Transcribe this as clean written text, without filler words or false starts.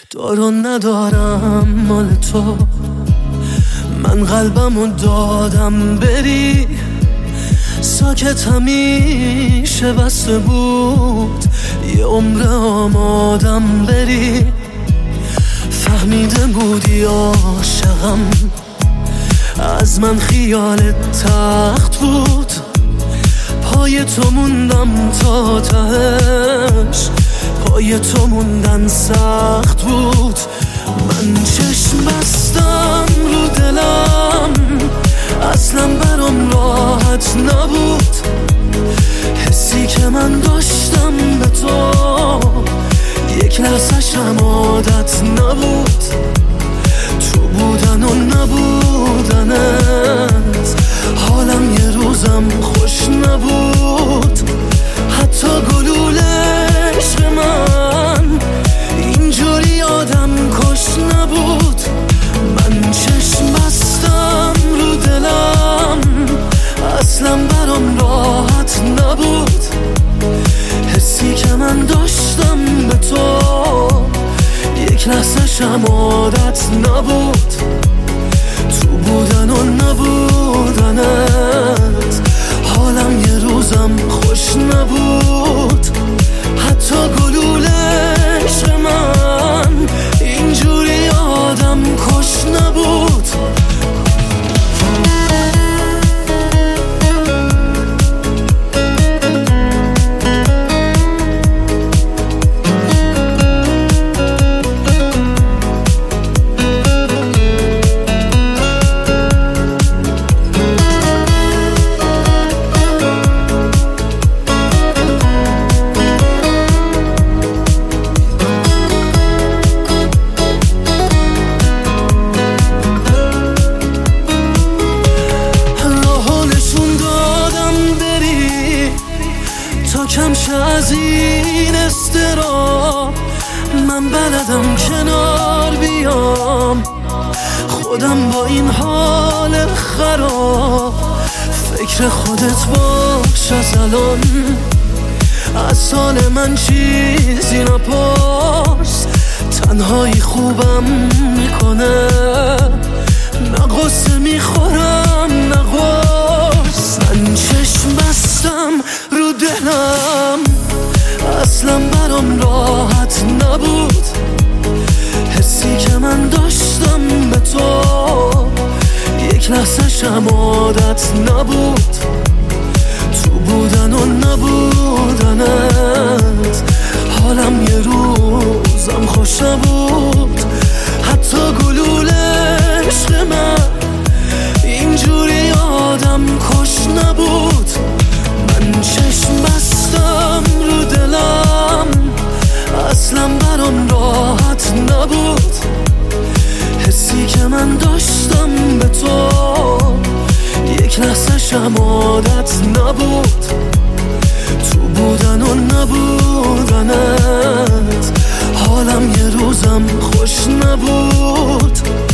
دارو ندارم مال تو، من قلبمو دادم بری، ساکت همیشه بسته بود، یه عمر آمادم بری. فهمیده بودی عاشقم، از من خیالت تخت بود، پای تو موندم تا تهش، پای تو موندن سخت بود. من چشم بستم رو دلم، اصلا برام راحت نبود، حسی که من داشتم به تو یک لحظه‌شم عادت نبود. تو بودن و نبودنت حالم یه روزم خوش نبود، حتی گلوله عشق من اینجوری آدم کش نبود. من چشم بستم رو دلم، اصلا برام راحت نبود، حسی که من داشتم به تو یک لحظه‌شم عادت نبود. تو بودن و نبودنت حالم یه روزم خوش نبود، حتی گلوله عشق من اینجوری آدم کش نبود. کم شه از این استرا، من بلدم کنار بیام، خودم با این حال خراب. فکر خودت باش از الان، از حال من چیزی نپرس، تنهایی خوبم میکنه، نه غصه میخورم نه قرص. من چشم بستم رو دلم، اصلا برام راحت نبود، حسی که من داشتم به تو یک لحظه‌شم عادت نبود. تو بودن و نبودنت حالم یه روزم خوش نبود، حتی گلوله عشق من اینجوری آدم کش نبود. من چشم بستم رو دلم، اصلا برام راحت نبود، حسی که من داشتم به تو یک لحظه‌شم عادت نبود. تو بودن و نبودنت حالم یه روزم خوش نبود.